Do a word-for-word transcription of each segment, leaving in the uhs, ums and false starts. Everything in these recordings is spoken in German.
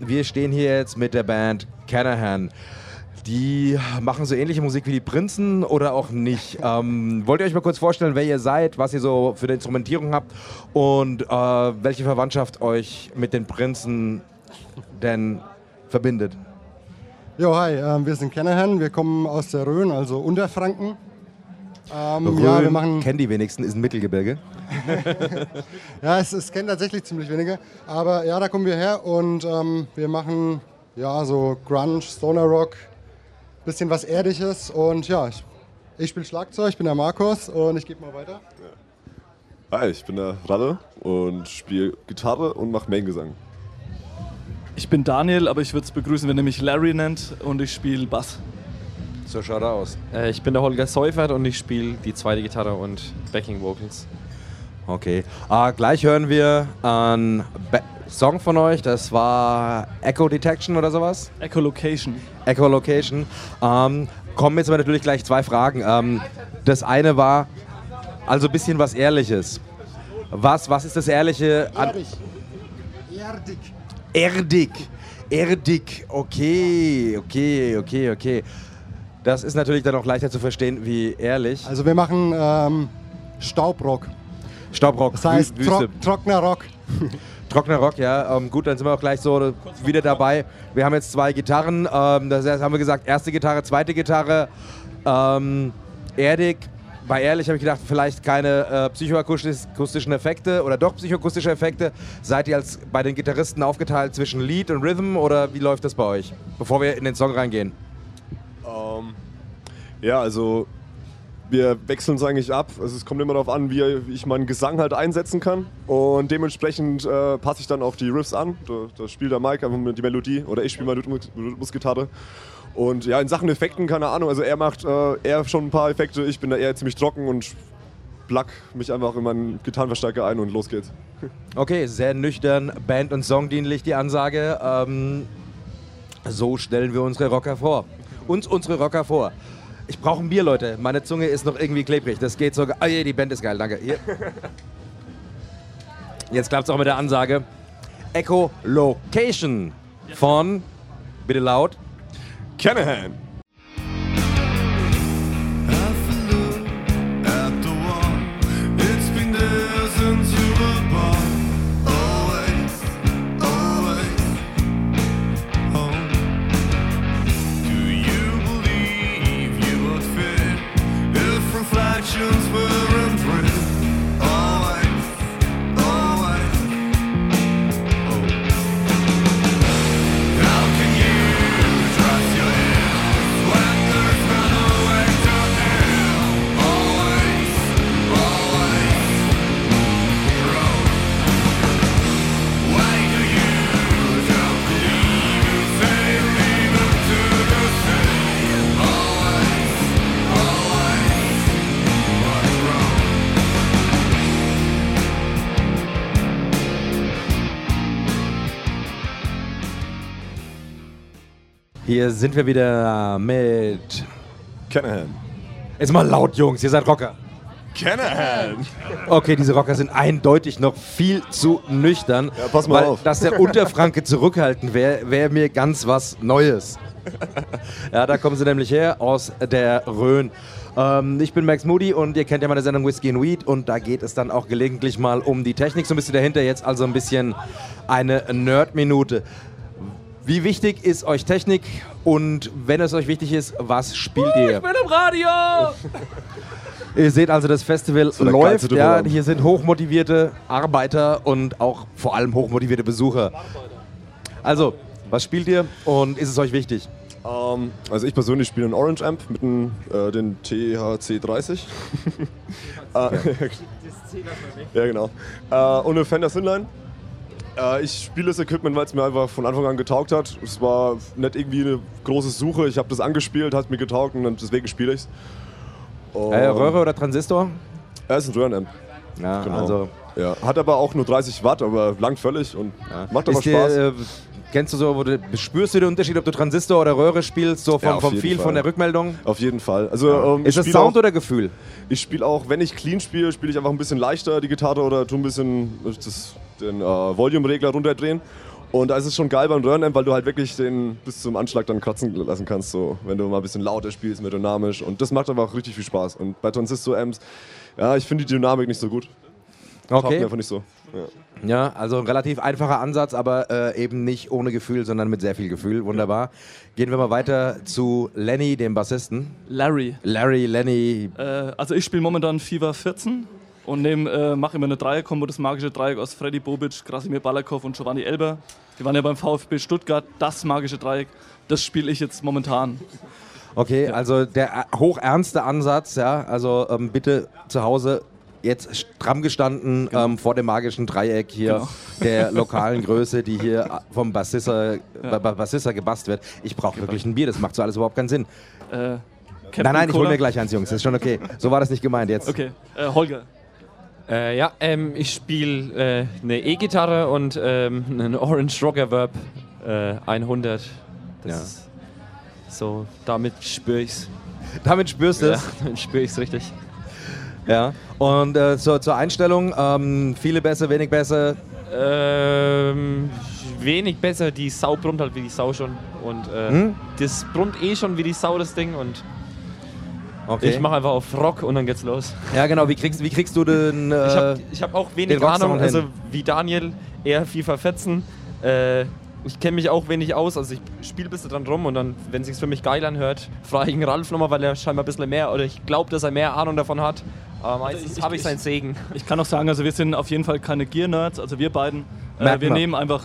wir stehen hier jetzt mit der Band Canahan. Die machen so ähnliche Musik wie die Prinzen oder auch nicht. Ähm, wollt ihr euch mal kurz vorstellen, wer ihr seid, was ihr so für eine Instrumentierung habt und äh, welche Verwandtschaft euch mit den Prinzen denn verbindet? Jo, hi, äh, wir sind Canahan, wir kommen aus der Rhön, also Unterfranken. Ähm, Rhön, ja, wir machen, kennen die wenigsten, ist ein Mittelgebirge. ja, es, es kennen tatsächlich ziemlich wenige, aber ja, da kommen wir her und ähm, wir machen ja so Grunge, Stoner Rock, bisschen was Erdisches und ja, ich, ich spiele Schlagzeug, ich bin der Markus und ich gebe mal weiter. Hi, ich bin der Ralle und spiele Gitarre und mache Main-Gesang. Ich bin Daniel, aber ich würde es begrüßen, wenn ihr mich Larry nennt und ich spiele Bass. So schaut er aus. Äh, ich bin der Holger Seufert und ich spiele die zweite Gitarre und Backing Vocals. Okay, äh, gleich hören wir einen Ba- Song von euch, das war Echo Detection oder sowas? Echolocation. Echolocation. Ähm, kommen jetzt aber natürlich gleich zwei Fragen. Ähm, das eine war, also ein bisschen was Ehrliches. Was, was ist das Ehrliche an... Erdig. Erdig. Erdig. Erdig. Okay, okay, okay, okay. Das ist natürlich dann auch leichter zu verstehen wie ehrlich. Also wir machen ähm, Staubrock, Staubrock, das heißt Wü- Wüste. trock, trockener Rock. Trockener Rock, ja. Ähm, gut, dann sind wir auch gleich so wieder dabei. Wir haben jetzt zwei Gitarren. Ähm, das heißt, haben wir gesagt, erste Gitarre, zweite Gitarre. Ähm, erdig. Bei ehrlich habe ich gedacht, vielleicht keine äh, psychoakustischen Effekte oder doch psychoakustische Effekte. Seid ihr als bei den Gitarristen aufgeteilt zwischen Lead und Rhythm oder wie läuft das bei euch? Bevor wir in den Song reingehen. Ähm, ja, also wir wechseln uns eigentlich ab. Also es kommt immer darauf an, wie ich meinen Gesang halt einsetzen kann. Und dementsprechend äh, passe ich dann auch die Riffs an. Da, da spielt der Mike einfach die Melodie oder ich spiele mal Rhythmusgitarre. Und ja, in Sachen Effekten, keine Ahnung, also er macht äh, eher schon ein paar Effekte, ich bin da eher ziemlich trocken und plug mich einfach in meinen Gitarrenverstärker ein und los geht's. Okay, sehr nüchtern, band- und songdienlich die Ansage. Ähm, so stellen wir unsere Rocker vor. Uns unsere Rocker vor. Ich brauche ein Bier, Leute. Meine Zunge ist noch irgendwie klebrig. Das geht sogar. Ah, je, die Band ist geil, danke. Hier. Jetzt klappt es auch mit der Ansage. Echolocation von, bitte laut, Canahan! Hier sind wir wieder mit... Canahan! Jetzt mal laut, Jungs, ihr seid Rocker. Canahan! Okay, diese Rocker sind eindeutig noch viel zu nüchtern. Ja, pass mal weil, auf. Dass der Unterfranke zurückhalten wäre, wäre mir ganz was Neues. Ja, da kommen sie nämlich her, aus der Rhön. Ähm, ich bin Max Moody und ihr kennt ja meine Sendung Whiskey and Weed und da geht es dann auch gelegentlich mal um die Technik, so ein bisschen dahinter. Jetzt also ein bisschen eine Nerd-Minute. Wie wichtig ist euch Technik und wenn es euch wichtig ist, was spielt Uh, ihr? ich bin im Radio! Ihr seht also, das Festival So der läuft. geilste Ja, Typ. hier sind hochmotivierte Arbeiter und auch vor allem hochmotivierte Besucher. Also, was spielt ihr und ist es euch wichtig? Ähm, also ich persönlich spiele einen Orange Amp mit dem, äh, den T H C dreißig. äh, ja, genau. Äh, und eine Fender Thinline. Äh, ich spiele das Equipment, weil es mir einfach von Anfang an getaugt hat. Es war nicht irgendwie eine große Suche. Ich habe das angespielt, hat mir getaugt und dann deswegen spiele ich es. Äh, Röhre oder Transistor? Er ist ein Röhren-Amp. Ja, Genau. also... Ja, hat aber auch nur dreißig Watt, aber langt völlig und Ja. macht aber Ist dir, Spaß. äh, kennst du so, wo du, spürst du den Unterschied, ob du Transistor oder Röhre spielst, so vom, Ja, auf vom jeden Feel, Fall. von der Rückmeldung? Auf jeden Fall. Also, ähm, Ist ich das spiel Sound auch, oder Gefühl? Ich spiele auch, wenn ich clean spiele, spiele ich einfach ein bisschen leichter die Gitarre oder tu ein bisschen das, den äh, Volume-Regler runterdrehen. Und da ist es schon geil beim Röhrenamp, weil du halt wirklich den bis zum Anschlag dann kratzen lassen kannst, so, wenn du mal ein bisschen lauter spielst, mehr dynamisch. Und das macht einfach richtig viel Spaß. Und bei Transistor-Amps, ja, ich finde die Dynamik nicht so gut. Taugt Okay. mir einfach nicht so. Ja. Ja, also ein relativ einfacher Ansatz, aber äh, eben nicht ohne Gefühl, sondern mit sehr viel Gefühl. Wunderbar. Gehen wir mal weiter zu Lenny, dem Bassisten. Larry. Larry, Lenny. Äh, also ich spiele momentan FIFA vierzehn und nehm, äh, mache immer eine Dreierkombo, das magische Dreieck aus Freddy Bobic, Krasimir Balakow und Giovanni Elber. Die waren ja beim VfB Stuttgart, das magische Dreieck. Das spiele ich jetzt momentan. Okay, also der äh, hochernste Ansatz, ja, also ähm, bitte zu Hause jetzt stramm gestanden ähm, vor dem magischen Dreieck hier Genau. der lokalen Größe, die hier vom Bassista, ja. Bassista gebast wird. Ich brauche wirklich ein Bier, das macht so alles überhaupt keinen Sinn. Äh, Nein, nein, ich hol Cola? mir gleich eins, Jungs, das ist schon okay. So war das nicht gemeint jetzt. Okay, äh, Holger. Äh, ja, ähm, ich spiele äh, eine E-Gitarre und ähm, einen Orange Rocker Verb äh, hundert. Das Ja. ist so, damit spüre ich's. Damit spürst du Ja, es. damit spüre ich's richtig. Ja. Und äh, zur, zur Einstellung, ähm, viele Bässe, wenig Bässe. Ähm, wenig besser, die Sau brummt halt wie die Sau schon. Und äh, Hm? das brummt eh schon wie die Sau, das Ding. Und Okay. ich mache einfach auf Rock und dann geht's los. Ja, genau. Wie kriegst, wie kriegst du den. Äh, Ich habe ich hab auch wenig den Rocksound Ahnung, also hin. wie Daniel, eher FIFA vierzehn. Äh, ich kenne mich auch wenig aus, also ich spiele ein bisschen dran rum und dann, wenn es sich für mich geil anhört, frage ich den Ralf nochmal, weil er scheinbar ein bisschen mehr, oder ich glaube, dass er mehr Ahnung davon hat. Aber meistens ich- habe ich ich- seinen Segen. Ich kann auch sagen, also wir sind auf jeden Fall keine Gear-Nerds, also wir beiden. Äh, Merkt wir man. nehmen einfach,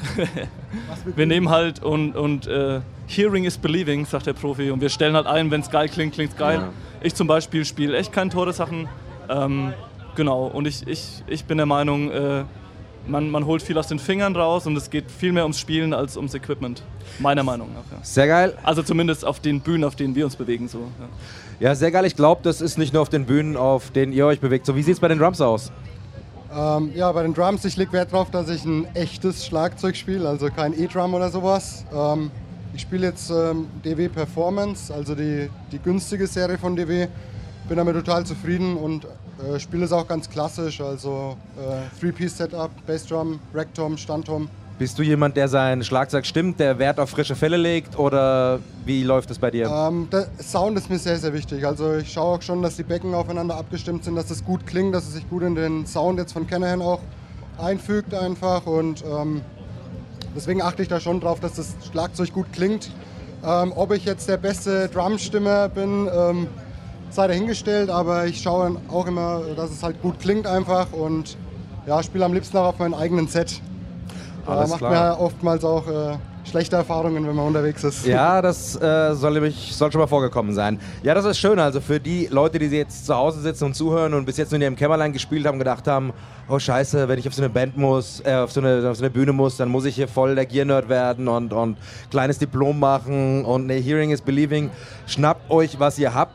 wir nehmen halt und, und äh, Hearing is believing, sagt der Profi. Und wir stellen halt ein, wenn es geil klingt, klingt es geil. Ja. Ich zum Beispiel spiele echt keine Tore-Sachen. Ähm, genau, und ich, ich, ich bin der Meinung, äh, man, man holt viel aus den Fingern raus und es geht viel mehr ums Spielen als ums Equipment. Meiner Meinung nach, ja. Sehr geil. Also zumindest auf den Bühnen, auf denen wir uns bewegen. So, ja. Ja, sehr geil. Ich glaube, das ist nicht nur auf den Bühnen, auf denen ihr euch bewegt. So, wie sieht es bei den Drums aus? Ähm, ja, bei den Drums, ich lege Wert darauf, dass ich ein echtes Schlagzeug spiele, also kein E-Drum oder sowas. Ähm, ich spiele jetzt ähm, D W Performance, also die, die günstige Serie von D W. Bin damit total zufrieden und äh, spiele es auch ganz klassisch, also äh, Three-Piece-Setup, Bassdrum, Racktom, Standtom. Bist du jemand, der sein Schlagzeug stimmt, der Wert auf frische Fälle legt oder wie läuft es bei dir? Ähm, der Sound ist mir sehr, sehr wichtig. Also ich schaue auch schon, dass die Becken aufeinander abgestimmt sind, dass es gut klingt, dass es sich gut in den Sound jetzt von Canahan auch einfügt einfach. Und ähm, deswegen achte ich da schon drauf, dass das Schlagzeug gut klingt. Ähm, ob ich jetzt der beste Drumstimmer bin, ähm, sei dahingestellt, aber ich schaue auch immer, dass es halt gut klingt einfach und ja, spiele am liebsten auch auf meinem eigenen Set. Da Alles macht klar. man ja oftmals auch äh, schlechte Erfahrungen, wenn man unterwegs ist. Ja, das äh, soll, nämlich, soll schon mal vorgekommen sein. Ja, das ist schön. Also für die Leute, die jetzt zu Hause sitzen und zuhören und bis jetzt nur in ihrem Kämmerlein gespielt haben, gedacht haben, oh scheiße, wenn ich auf so eine Band muss, äh, auf, so eine, auf so eine Bühne muss, dann muss ich hier voll der Gear-Nerd werden und, und kleines Diplom machen und ne, Hearing is Believing. Schnappt euch, was ihr habt.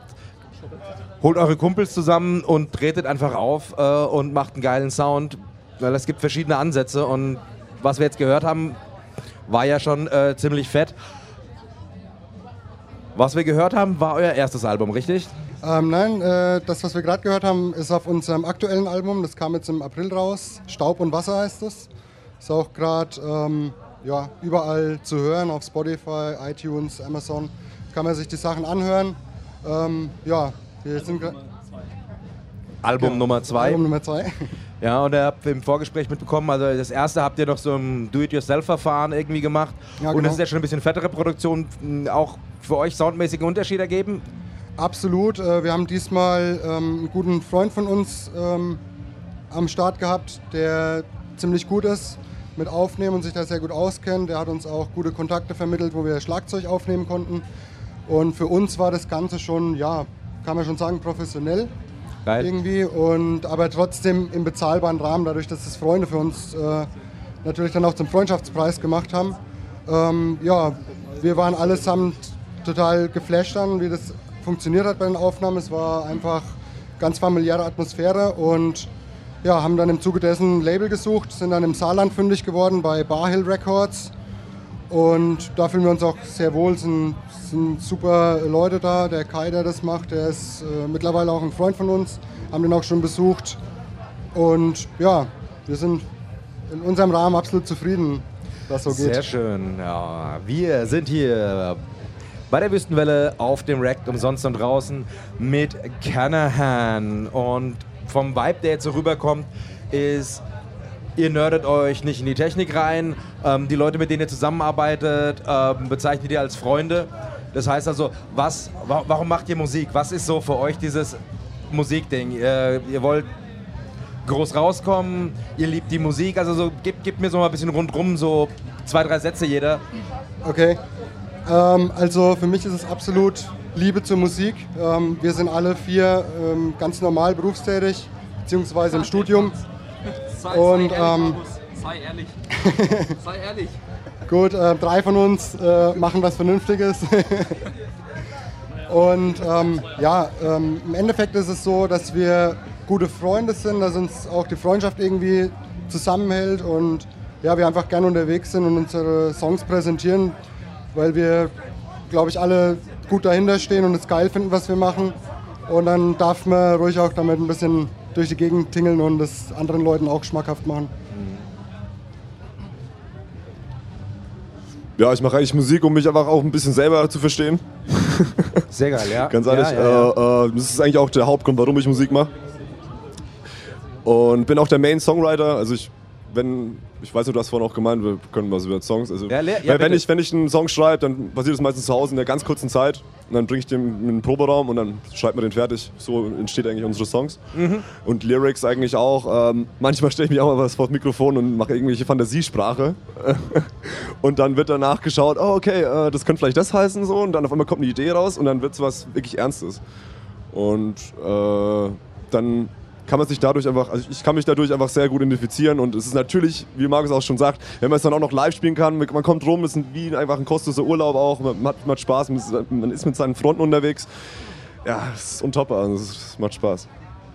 Holt eure Kumpels zusammen und tretet einfach auf äh, und macht einen geilen Sound. Weil es gibt verschiedene Ansätze und was wir jetzt gehört haben, war ja schon äh, ziemlich fett. Was wir gehört haben, war euer erstes Album, richtig? Ähm, nein, äh, das, was wir gerade gehört haben, ist auf unserem aktuellen Album. Das kam jetzt im April raus. Staub und Wasser heißt es. Ist auch gerade ähm, ja, überall zu hören, auf Spotify, iTunes, Amazon. Kann man sich die Sachen anhören. Ähm, ja, wir sind gra- Album Genau. Nummer zwei. Album Nummer zwei. Ja, und ihr habt im Vorgespräch mitbekommen, also das erste habt ihr noch so ein Do-it-yourself-Verfahren irgendwie gemacht. Ja, Und genau. das ist ja schon ein bisschen fettere Produktion. m, Auch für euch soundmäßige Unterschiede ergeben? Absolut. Äh, wir haben diesmal ähm, einen guten Freund von uns ähm, am Start gehabt, der ziemlich gut ist mit Aufnehmen und sich da sehr gut auskennt. Der hat uns auch gute Kontakte vermittelt, wo wir Schlagzeug aufnehmen konnten. Und für uns war das Ganze schon, ja, kann man schon sagen, professionell Geil. irgendwie. Und, aber trotzdem im bezahlbaren Rahmen, dadurch, dass es Freunde für uns äh, natürlich dann auch zum Freundschaftspreis gemacht haben. Ähm, ja, wir waren allesamt total geflasht dann, wie das funktioniert hat bei den Aufnahmen. Es war einfach ganz familiäre Atmosphäre und ja, haben dann im Zuge dessen ein Label gesucht, sind dann im Saarland fündig geworden bei Barhill Records und da fühlen wir uns auch sehr wohl. Es sind, sind super Leute da, der Kai, der das macht, der ist äh, mittlerweile auch ein Freund von uns, haben den auch schon besucht und ja, wir sind in unserem Rahmen absolut zufrieden. was so geht. Sehr schön. Ja, wir sind hier bei der Wüstenwelle auf dem Rack umsonst und draußen mit Canahan. Und vom Vibe, der jetzt so rüberkommt, ist, ihr nerdet euch nicht in die Technik rein. Ähm, die Leute, mit denen ihr zusammenarbeitet, ähm, bezeichnet ihr als Freunde. Das heißt also, was, wa warum macht ihr Musik? Was ist so für euch dieses Musikding? Äh, ihr wollt groß rauskommen, ihr liebt die Musik. Also so, gebt, gebt mir so mal ein bisschen rundrum, so zwei, drei Sätze jeder. Okay. Ähm, also für mich ist es absolut Liebe zur Musik. Ähm, wir sind alle vier ähm, ganz normal berufstätig, beziehungsweise im Studium. Sei, Und, sei ehrlich, ähm, Markus. Sei ehrlich. Sei ehrlich. Gut, äh, drei von uns äh, machen was Vernünftiges. Und ähm, ja, ähm, im Endeffekt ist es so, dass wir gute Freunde sind, dass uns auch die Freundschaft irgendwie zusammenhält und ja, wir einfach gerne unterwegs sind und unsere Songs präsentieren, weil wir, glaube ich, alle gut dahinter stehen und es geil finden, was wir machen. Und dann darf man ruhig auch damit ein bisschen durch die Gegend tingeln und das anderen Leuten auch schmackhaft machen. Ja, ich mache eigentlich Musik, um mich einfach auch ein bisschen selber zu verstehen. Sehr geil, ja. Ganz ehrlich, Ja, ja, ja. Äh, äh, das ist eigentlich auch der Hauptgrund, warum ich Musik mache. Und bin auch der Main-Songwriter. Also ich, wenn, ich weiß nicht, du hast vorhin auch gemeint, wir können was über Songs. Also, Ja, ja, weil wenn, bitte. ich, wenn ich einen Song schreibe, dann passiert das meistens zu Hause in der ganz kurzen Zeit. Und dann bringe ich den in den Proberaum und dann schreibt man den fertig. So entsteht eigentlich unsere Songs. Mhm. Und Lyrics eigentlich auch. Ähm, manchmal stelle ich mich auch mal was vor das Mikrofon und mache irgendwelche Fantasiesprache. Und dann wird danach geschaut, oh okay, äh, das könnte vielleicht das heißen so. Und dann auf einmal kommt eine Idee raus und dann wird es was wirklich Ernstes. Und äh, dann kann man sich dadurch einfach, also ich kann mich dadurch einfach sehr gut identifizieren und es ist natürlich, wie Markus auch schon sagt, wenn man es dann auch noch live spielen kann, man kommt rum, es ist wie einfach ein kostenloser Urlaub auch, man hat, man hat Spaß, man ist mit seinen Freunden unterwegs. Ja, es ist untopper, also es macht Spaß.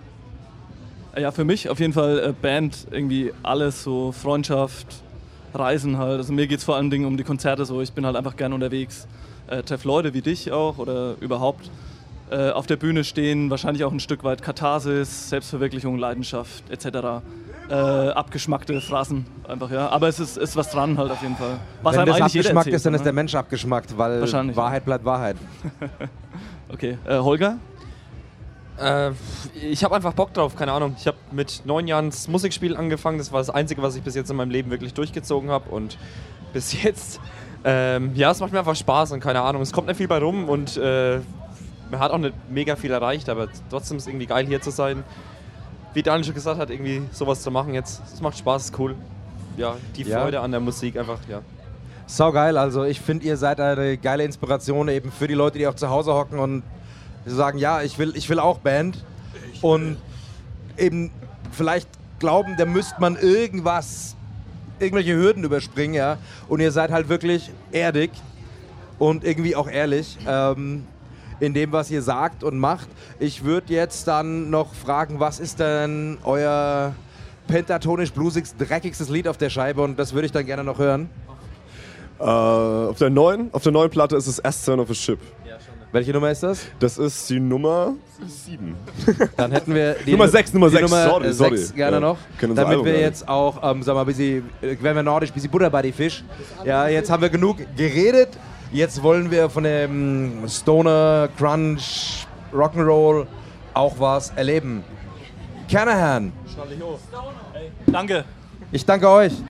Ja, für mich auf jeden Fall äh, Band, irgendwie alles, so Freundschaft, Reisen halt. Also mir geht es vor allen Dingen um die Konzerte so, ich bin halt einfach gerne unterwegs, äh, treffe Leute wie dich auch oder überhaupt. Auf der Bühne stehen, wahrscheinlich auch ein Stück weit Katharsis, Selbstverwirklichung, Leidenschaft et cetera. Äh, abgeschmackte Phrasen einfach, ja. Aber es ist, ist was dran halt auf jeden Fall. Was Wenn einem das eigentlich jeder abgeschmackt erzählt, ist, dann ist ne? der Mensch abgeschmackt, weil Wahrscheinlich. Wahrheit bleibt Wahrheit. Okay, äh, Holger? Äh, ich habe einfach Bock drauf, keine Ahnung. Ich habe mit neun Jahren das Musikspiel angefangen. Das war das Einzige, was ich bis jetzt in meinem Leben wirklich durchgezogen habe. Und bis jetzt, ähm, ja, es macht mir einfach Spaß und keine Ahnung. Es kommt nicht viel bei rum und äh, man hat auch nicht mega viel erreicht, aber trotzdem ist es irgendwie geil, hier zu sein. Wie Daniel schon gesagt hat, irgendwie sowas zu machen jetzt. Es macht Spaß, ist cool. Ja, die Ja. Freude an der Musik einfach, ja. Sau geil, also ich finde, ihr seid eine geile Inspiration eben für die Leute, die auch zu Hause hocken und sagen, ja, ich will, ich will auch Band. Und eben vielleicht glauben, da müsste man irgendwas, irgendwelche Hürden überspringen, ja. Und ihr seid halt wirklich erdig und irgendwie auch ehrlich. Ähm, in dem, was ihr sagt und macht. Ich würde jetzt dann noch fragen, was ist denn euer pentatonisch-bluesig dreckigstes Lied auf der Scheibe und das würde ich dann gerne noch hören. Äh, auf, der neuen, auf der neuen Platte ist es S-Turn of a Ship. Welche Nummer ist das? Das ist die Nummer sieben. Dann hätten wir die Nummer sechs, Nummer die sechs, Nummer sorry, äh, sorry. sechs gerne Ja, noch, kennen unser damit Album wir gar nicht. jetzt auch, ähm, sag mal, bisschen, äh, werden wir nordisch, bisschen Butter bei die Fisch. Ja, jetzt haben wir genug geredet. Jetzt wollen wir von dem Stoner, Crunch, Rock'n'Roll auch was erleben. Canahan, Danke. ich danke euch.